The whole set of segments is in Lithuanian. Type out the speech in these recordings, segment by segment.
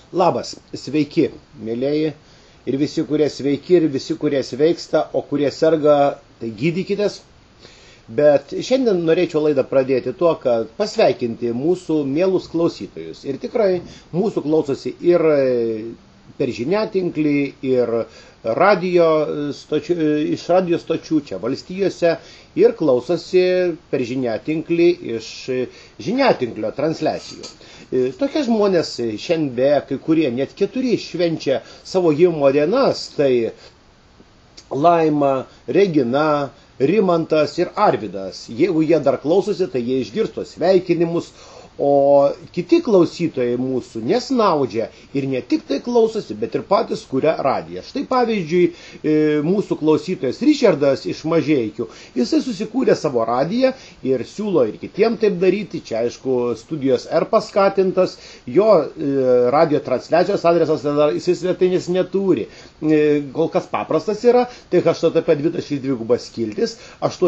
Labas, sveiki, mėlėjai, ir visi, kurie sveiki, ir visi, kurie sveiksta, o kurie serga, tai gydykitės. Bet šiandien norėčiau laidą pradėti tuo, kad pasveikinti mūsų mielus klausytojus. Ir tikrai mūsų klausosi ir per žiniatinklį, ir iš radio stočių čia valstijose, ir klausosi per žiniatinklį iš žiniatinklio transliacijų. Tokie žmonės šiandien beje, kai kurie net 4 švenčia savo gimimo dienas, tai Laima, Regina, Rimantas ir Arvydas. Jeigu jie dar klausosi, tai jie išgirsto sveikinimus, o kiti klausytojai mūsų nesnaudžia ir ne tik tai klausosi, bet ir patys kuria radiją. Štai pavyzdžiui, mūsų klausytojas Richardas iš Mažeikių, jisai susikūrė savo radiją ir siūlo ir kitiem taip daryti. Čia aišku studijos R paskatintas, jo radio transliacijos adresas jisai svetainės neturi. Kol kas paprastas yra, tai http://2 skiltis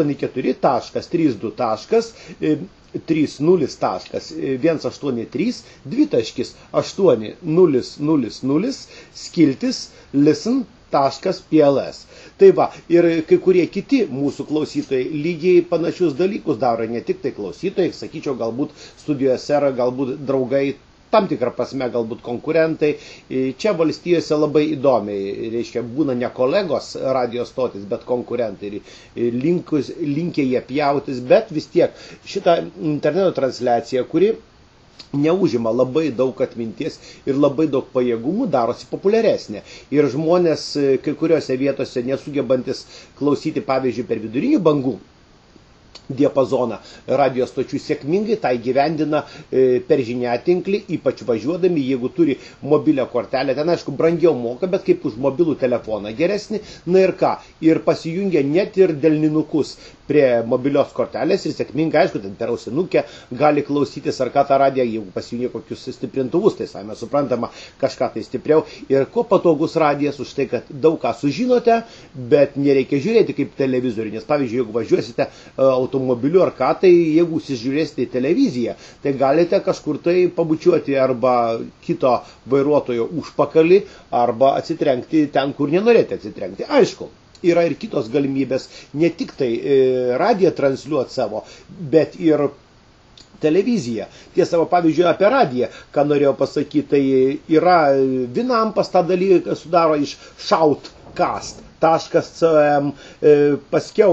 84.30.183.800 skiltis listen.pls. Tai va, ir kai kurie kiti mūsų klausytojai lygiai panašius dalykus daro, ne tik tai klausytojai, sakyčiau, galbūt studijose yra, galbūt draugai, tam tikrą prasme galbūt konkurentai. Čia valstijose labai įdomiai, reiškia, būna ne kolegos radio stotis, bet konkurentai. Linkę jie pjautis, bet vis tiek šitą interneto transliaciją, kuri neužima labai daug atminties ir labai daug pajėgumų, darosi populiaresnė. Ir žmonės kai kuriuose vietose nesugebantis klausyti, pavyzdžiui, per vidurinių bangų diapazoną radio stočių, sėkmingai tai gyvendina per žiniatinklį, ypač važiuodami, jeigu turi mobilią kortelę. Ten, aišku, brangiau moka, bet kaip už mobilų telefoną geresnį. Na ir ką, ir pasijungia net ir delninukus prie mobilios kortelės ir sėkmingai, aišku, ten per ausinukę gali klausytis ar ką tą radiją, jeigu pasijungia kokius stiprintuvus, tai savame suprantama, kažką tai stipriau. Ir kuo patogus radijas už tai, kad daug ką sužinote, bet nereikia žiūrėti kaip televizorių, nes pavyzdžiui, jeigu važiuosite automobiliu ar ką, tai jeigu įsižiūrėsite į televiziją, tai galite kažkur tai pabučiuoti arba kito vairuotojo užpakalį, arba atsitrenkti ten, kur nenorėti atsitrenkti. Aišku, yra ir kitos galimybės, ne tik tai radiją transliuoti savo, bet ir televiziją. Tiesa, pavyzdžiui, apie radiją, ką norėjau pasakyti, tai yra Vinampas tą dalyką sudaro iš shoutcast.com, paskiau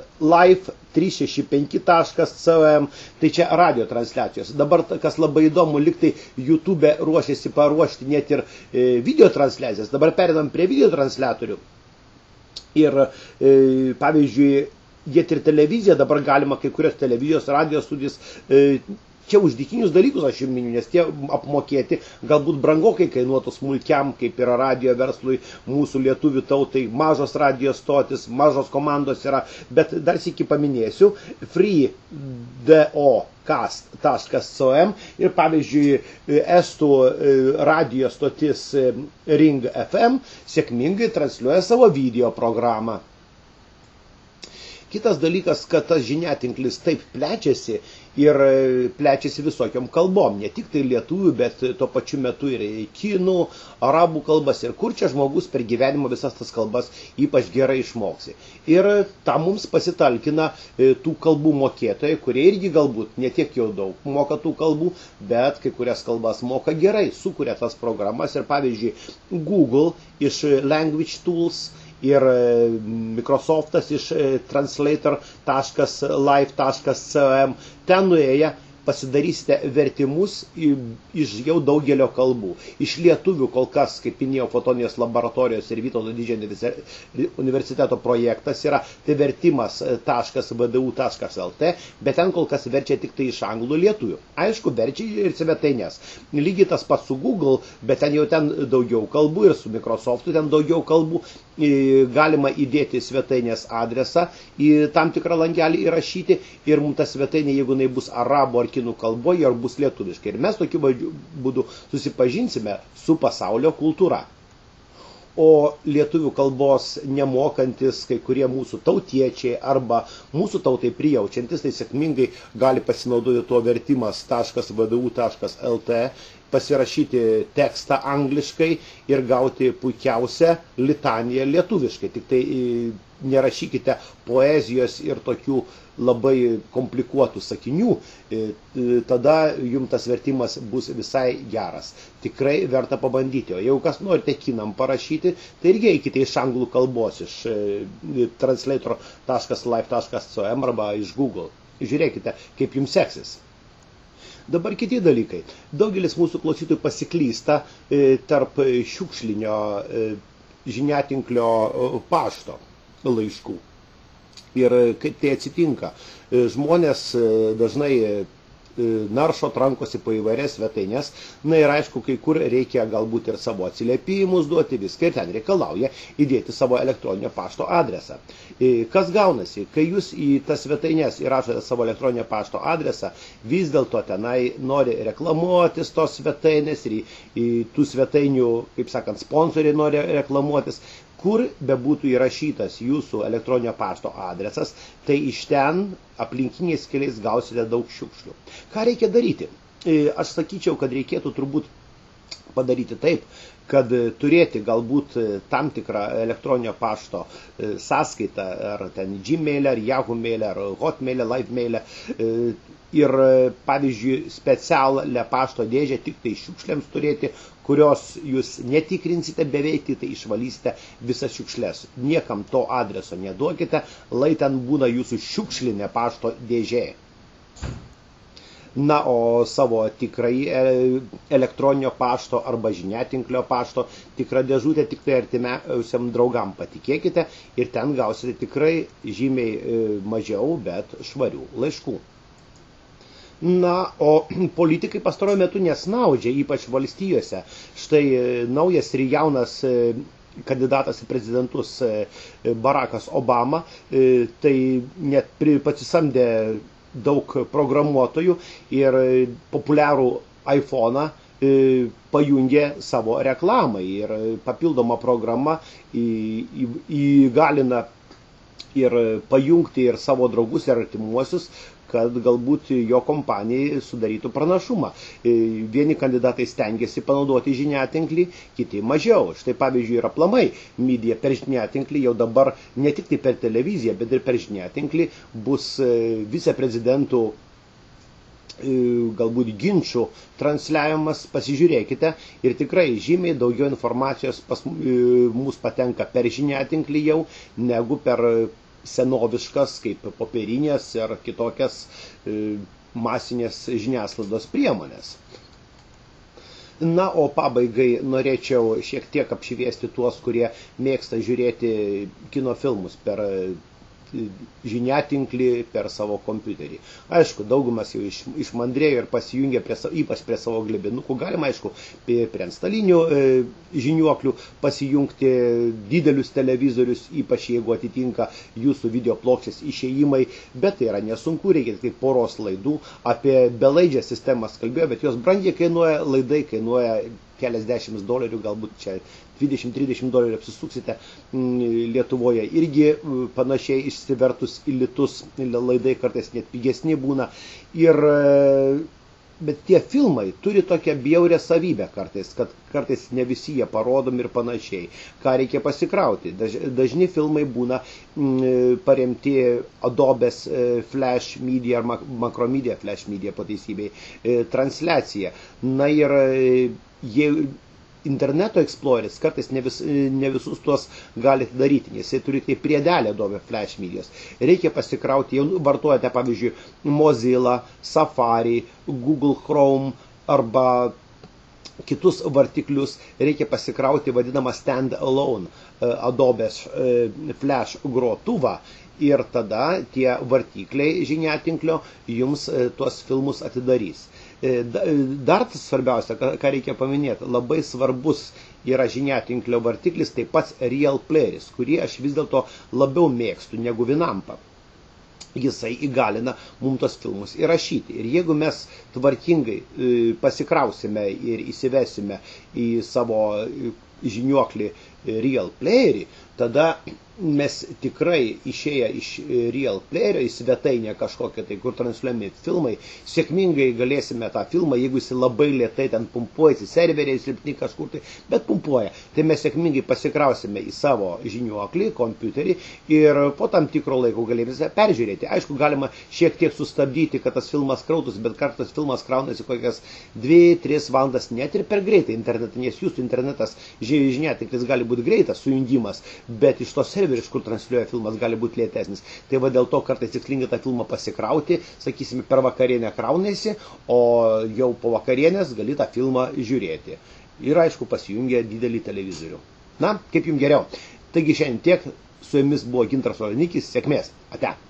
live365.com, tai čia radio transliacijos. Dabar, kas labai įdomu, liktai YouTube ruošiasi paruošti net ir video transliacijas. Dabar pereinam prie video transliatorių. Ir, pavyzdžiui, net ir televiziją dabar galima, kai kurios televizijos, radijos studijas, čia už dykinius dalykus aš jums miniu, nes tie apmokėti galbūt brangokai kainuotų smulkiam, kaip yra radio verslui, mūsų lietuvių tautai, mažos radio stotis, mažos komandos yra, bet dar sykį paminėsiu, free.do.cast.com ir pavyzdžiui, estų radio stotis Ring FM sėkmingai transliuoja savo video programą. Kitas dalykas, kad tas žiniatinklis taip plečiasi ir plečiasi visokiom kalbom, ne tik tai lietuvių, bet tuo pačiu metu ir kinų, arabų kalbas, ir kur čia žmogus per gyvenimą visas tas kalbas ypač gerai išmoksi. Ir tam mums pasitalkina tų kalbų mokėtojai, kurie irgi galbūt ne tiek jau daug moka tų kalbų, bet kai kurias kalbas moka gerai, sukuria tas programas. Ir pavyzdžiui, Google iš Language Tools ir Microsoftas iš translator.live.com, ten nuėję pasidarysite vertimus iš jau daugelio kalbų. Iš lietuvių kol kas, kaip minėjau, Fotonijos laboratorijos ir Vytauto Didžiojo universiteto projektas yra, tai vertimas.vdu.lt, bet ten kol kas verčia tik tai iš anglų lietuvių. Aišku, verčia ir svetainės. Lygiai tas pats su Google, bet ten jau ten daugiau kalbų, ir su Microsoftu ten daugiau kalbų. Galima įdėti svetainės adresą, į tam tikrą langelį įrašyti, ir mums ta svetainė, jeigu jinai bus arabų ar kinų kalboje, ar bus lietuviškai. Ir mes tokiu būdu susipažinsime su pasaulio kultūra. O lietuvių kalbos nemokantis kai kurie mūsų tautiečiai arba mūsų tautai prijaučiantis, tai sėkmingai gali pasinaudoti tuo vertimas.vdu.lt pasirašyti tekstą angliškai ir gauti puikiausią litaniją lietuviškai. Tik tai nerašykite poezijos ir tokių labai komplikuotų sakinių, tada jums tas vertimas bus visai geras. Tikrai verta pabandyti. O jeigu kas norite kinam parašyti, tai irgi eikite iš anglų kalbos, iš translator.live.com arba iš Google. Žiūrėkite, kaip jums seksis. Dabar kiti dalykai. Daugelis mūsų klausytojų pasiklysta tarp šiukšlinio žiniatinklio pašto laiškų. Ir kaip tai atsitinka. Žmonės dažnai naršo, trankosi po įvairias svetainės, na ir aišku, kai kur reikia galbūt ir savo atsiliepimus duoti, viską ir ten reikalauja įdėti savo elektroninio pašto adresą. Kas gaunasi? Kai jūs į tas svetainės įrašote savo elektroninio pašto adresą, vis dėlto tenai nori reklamuotis tos svetainės ir į tų svetainių, kaip sakant, sponsoriai nori reklamuotis. Kur bebūtų įrašytas jūsų elektroninio pašto adresas, tai iš ten aplinkiniais keliais gausite daug šiukšlių. Ką reikia daryti? Aš sakyčiau, kad reikėtų turbūt padaryti taip, kad turėti galbūt tam tikrą elektroninio pašto sąskaitą, ar ten Gmail, ar Yahoo mail, ar Hotmail, Live mail, ir pavyzdžiui specialią pašto dėžę tik tai šiukšlėms turėti, kurios jūs netikrinsite beveik, tai išvalysite visas šiukšlės. Niekam to adreso neduokite, lai ten būna jūsų šiukšlinė pašto dėžė. Na, o savo tikrai elektroninio pašto arba žiniatinklio pašto tikrą dėžutę tik tai artimiausiam draugam patikėkite ir ten gausite tikrai žymiai mažiau, bet švarių laiškų. Na, o politikai pastaruoju metu nesnaudžia, ypač valstijose. Štai naujas ir jaunas kandidatas į prezidentus Barackas Obama, tai net pasisamdė daug programuotojų ir populiarų iPhone'ą pajungė savo reklamai ir papildoma programa įgalina ir pajungti ir savo draugus ir artimuosius, kad galbūt jo kompanijai sudarytų pranašumą. Vieni kandidatai stengiasi panaudoti žiniatinklį, kiti mažiau. Štai pavyzdžiui ir aplamai media per žiniatinklį jau dabar ne tik tai per televiziją, bet ir per žiniatinklį bus viceprezidentų galbūt ginčių transliavimas, pasižiūrėkite ir tikrai žymiai daugiau informacijos pas mus patenka per žiniatinklį jau, negu per senoviškas kaip popierinės ar kitokias masinės žiniasklaidos priemonės. Na, o pabaigai norėčiau šiek tiek apšviesti tuos, kurie mėgsta žiūrėti kino filmus per žiniatinklį, per savo kompiuterį. Aišku, daugumas jau išmandrėjo ir pasijungė ypač prie savo glebinukų. Galima, aišku, prie anstalinių žiniuoklių pasijungti didelius televizorius, ypač jeigu atitinka jūsų videoplokštės išėjimai, bet tai yra nesunku, reikia tik poros laidų. Apie belaidžias sistemas kalbėjau, bet jos brangiai kainuoja, laidai kainuoja keliasdešimt $, galbūt čia $20-30 apsisuksite Lietuvoje. Irgi panašiai išsivertus į litus, laidai kartais net pigesni būna. Bet tie filmai turi tokią bjaurią savybę kartais, kad kartais ne visi jie parodomi ir panašiai. Ką reikia pasikrauti? Dažni filmai būna paremti Adobe's Flash Media ar Macromedia Flash Media pataisybei transliacija. Na ir interneto Exploreris kartais ne visus tuos galite daryti, nes jis turi kaip priedelę Adobe Flash Medios. Reikia pasikrauti, jau vartojate pavyzdžiui Mozilla, Safari, Google Chrome arba kitus vartiklius, reikia pasikrauti vadinamą stand-alone Adobe's Flash grotuvą ir tada tie vartikliai žiniatinklio jums tuos filmus atidarys. Dar svarbiausia, ką reikia paminėti, labai svarbus yra žiniatinklio vartiklis, taip pat Real Playeris, kurį aš vis dėlto labiau mėgstu negu Winampą. Jisai įgalina mums tos filmus įrašyti. Ir jeigu mes tvarkingai pasikrausime ir įsivesime į savo žiniuoklį Real Playerį, tada mes tikrai išėję iš Real Playerio į svetainę kažkokią, tai kur transliuojami filmai, sėkmingai galėsime tą filmą, jeigu jis labai lėtai ten pumpuojasi, serveriai silpni kažkur tai, bet pumpuoja, tai mes sėkmingai pasikrausime į savo žiniuoklį, kompiuterį ir po tam tikro laiko galėsime peržiūrėti. Aišku, galima šiek tiek sustabdyti, kad tas filmas krautųsi, bet kartais filmas kraunasi kokias 2-3 valandas net ir per greitai internetą, nes jūsų internetas žiniatiklis gali būti greitas sujungimas, bet iš to serverio, iš kur transliuoja filmas, gali būti lėtesnis. Tai va dėl to kartais tikslinga tą filmą pasikrauti, sakysime, per vakarienę kraunasi, o jau po vakarienės gali tą filmą žiūrėti. Ir aišku, pasijungia didelį televizorių. Na, kaip jums geriau. Taigi šiandien tiek, su jumis buvo Gintaras Olanikis, sėkmės, ate.